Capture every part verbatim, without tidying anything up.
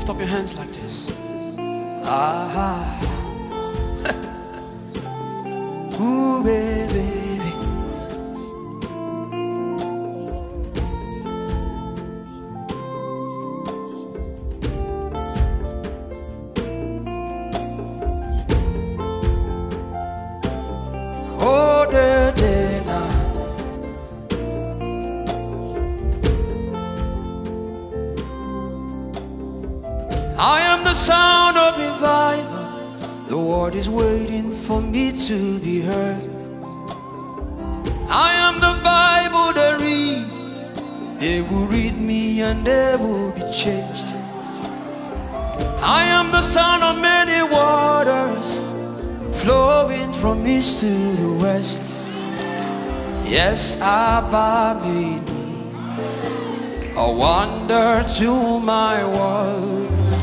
Lift up your hands like this. Ah, ooh, baby. Oh, the day now. I am the sound of revival. The world is waiting for me to be heard. I am the Bible they read. They will read me and they will be changed. I am the sound of many waters flowing from east to the west. Yes, Abba made me a wonder to my world.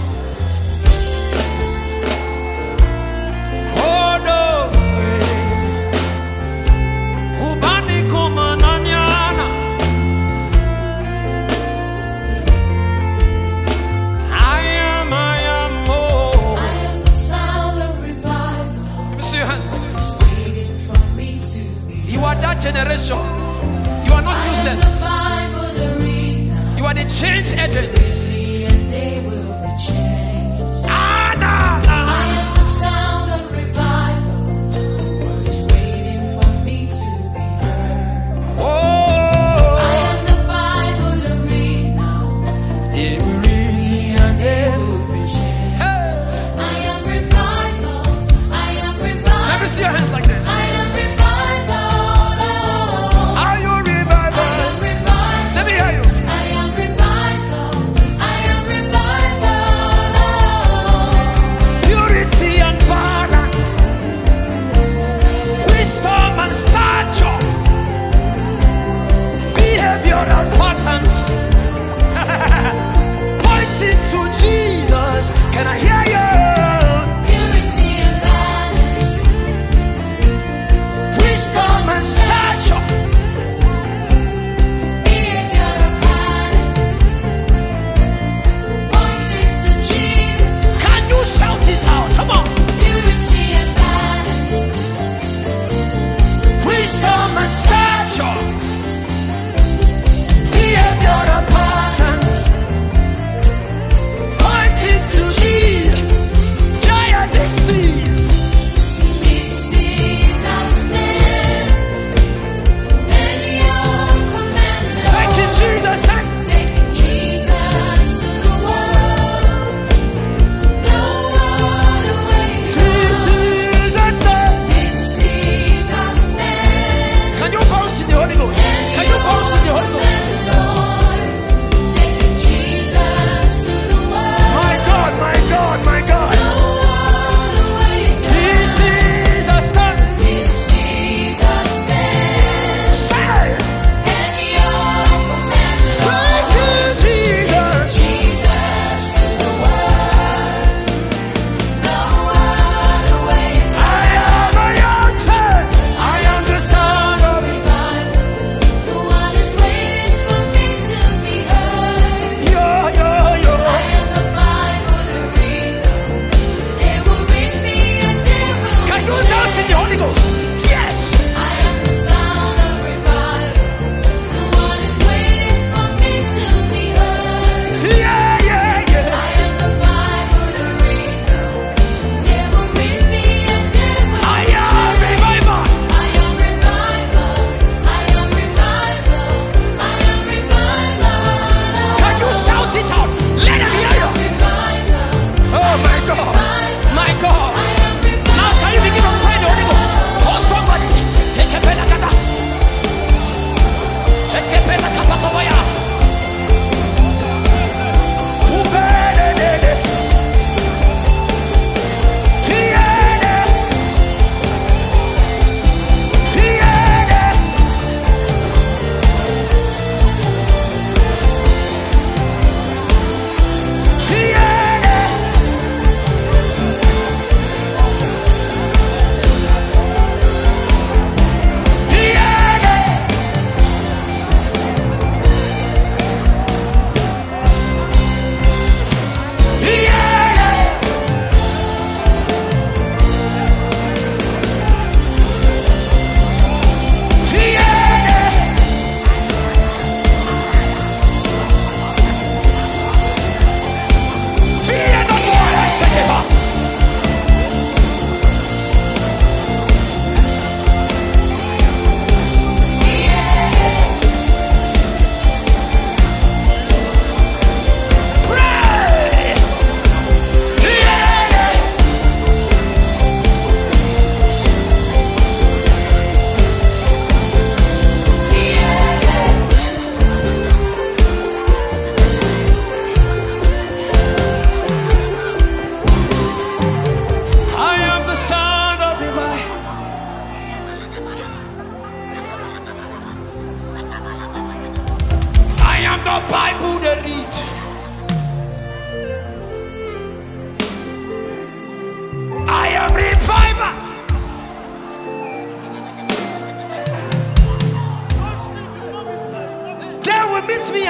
You are that generation. You are not useless. You are the change agents. Ah, nah, nah. I am the sound of revival. The world is waiting for me to be heard. Oh, I am the Bible to read now. They will read me and they will be changed. Hey. I am revival. I am revival. Let me see your hands like this. I am revival. Revival.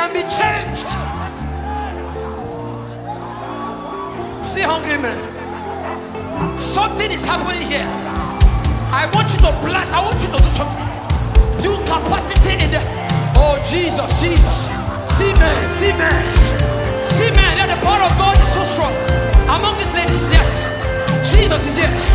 can be changed. See, hungry man, something is happening here. I want you to blast. I want you to do something. Do capacity in the. Oh Jesus, Jesus. See man, see man, see man. That the power of God is so strong among these ladies. Yes, Jesus is here.